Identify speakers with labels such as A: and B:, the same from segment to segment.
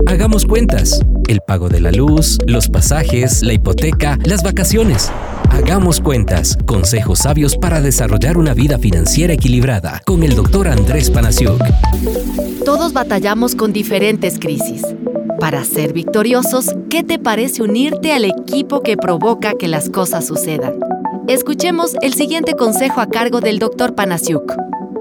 A: Hagamos cuentas. El pago de la luz, los pasajes, la hipoteca, las vacaciones. Hagamos cuentas. Consejos sabios para desarrollar una vida financiera equilibrada con el Dr. Andrés Panasiuk.
B: Todos batallamos con diferentes crisis. Para ser victoriosos, ¿qué te parece unirte al equipo que provoca que las cosas sucedan? Escuchemos el siguiente consejo a cargo del Dr. Panasiuk.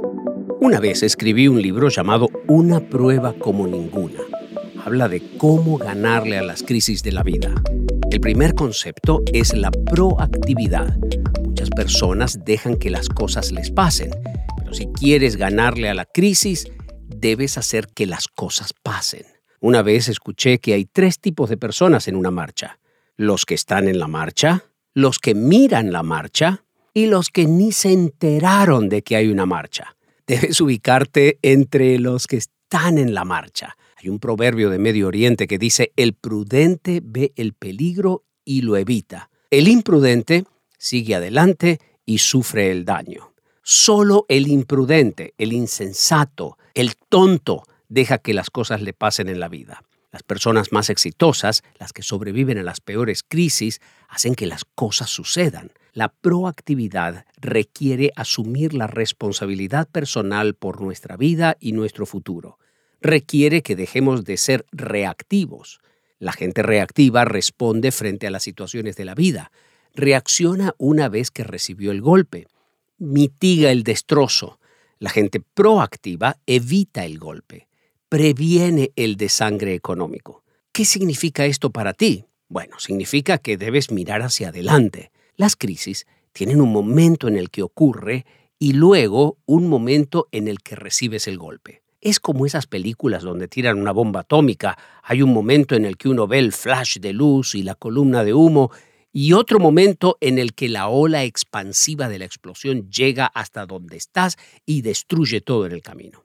C: Una vez escribí un libro llamado Una prueba como ninguna. Habla de cómo ganarle a las crisis de la vida. El primer concepto es la proactividad. Muchas personas dejan que las cosas les pasen, pero si quieres ganarle a la crisis, debes hacer que las cosas pasen. Una vez escuché que hay 3 tipos de personas en una marcha: los que están en la marcha, los que miran la marcha y los que ni se enteraron de que hay una marcha. Debes ubicarte entre los que están en la marcha. Hay un proverbio de Medio Oriente que dice: el prudente ve el peligro y lo evita. El imprudente sigue adelante y sufre el daño. Solo el imprudente, el insensato, el tonto, deja que las cosas le pasen en la vida. Las personas más exitosas, las que sobreviven a las peores crisis, hacen que las cosas sucedan. La proactividad requiere asumir la responsabilidad personal por nuestra vida y nuestro futuro. Requiere que dejemos de ser reactivos. La gente reactiva responde frente a las situaciones de la vida. Reacciona una vez que recibió el golpe. Mitiga el destrozo. La gente proactiva evita el golpe. Previene el desangre económico. ¿Qué significa esto para ti? Bueno, significa que debes mirar hacia adelante. Las crisis tienen un momento en el que ocurre y luego un momento en el que recibes el golpe. Es como esas películas donde tiran una bomba atómica. Hay un momento en el que uno ve el flash de luz y la columna de humo y otro momento en el que la ola expansiva de la explosión llega hasta donde estás y destruye todo en el camino.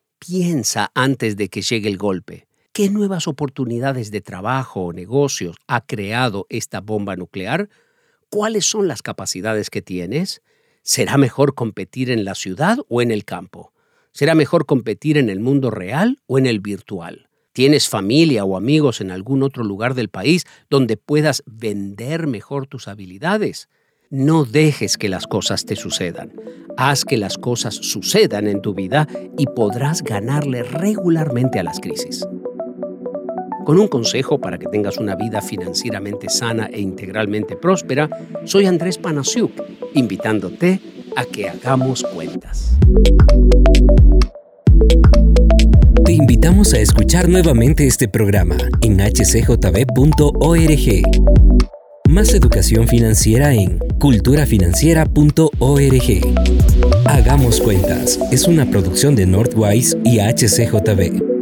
C: Piensa antes de que llegue el golpe. ¿Qué nuevas oportunidades de trabajo o negocios ha creado esta bomba nuclear? ¿Cuáles son las capacidades que tienes? ¿Será mejor competir en la ciudad o en el campo? ¿Será mejor competir en el mundo real o en el virtual? ¿Tienes familia o amigos en algún otro lugar del país donde puedas vender mejor tus habilidades? No dejes que las cosas te sucedan. Haz que las cosas sucedan en tu vida y podrás ganarle regularmente a las crisis. Con un consejo para que tengas una vida financieramente sana e integralmente próspera, soy Andrés Panasiuk, invitándote a que hagamos cuentas.
A: Te invitamos a escuchar nuevamente este programa en hcjb.org. Más educación financiera en culturafinanciera.org. Hagamos cuentas. Es una producción de Northwise y HCJB.